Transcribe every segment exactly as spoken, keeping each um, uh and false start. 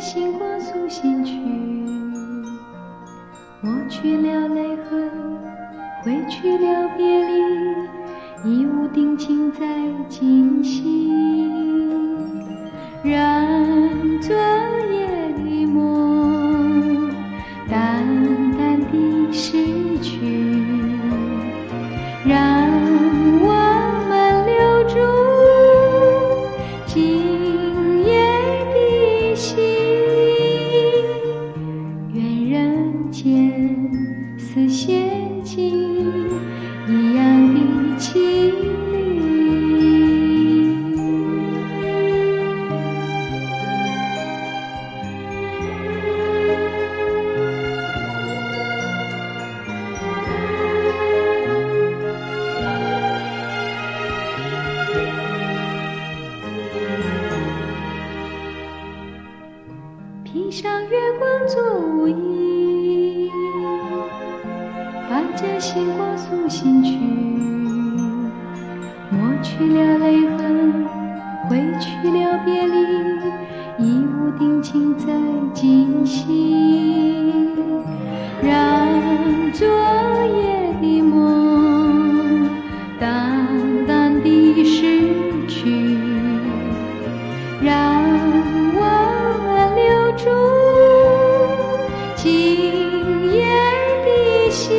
星光苏醒去，抹去了泪痕，挥去了别离，一无定情在今夕。让昨夜的梦淡淡地逝去，让我们留住今夜的心。愿人间似仙境一样的凄厉。披上月光做舞衣，伴着星光苏醒去，抹去了泪痕，挥去了别离，一无定情在今夕。让昨夜的梦淡淡地逝去，让住今夜的心。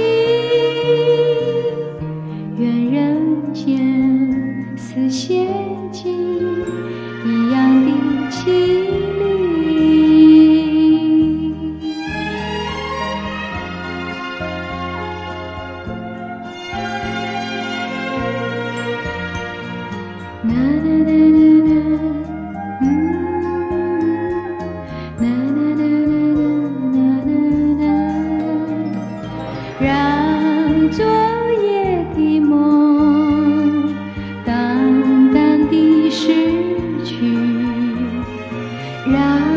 愿人间似仙境一样的凄厉。啦啦啦啦啦，嗯让昨夜的梦淡淡地逝去，让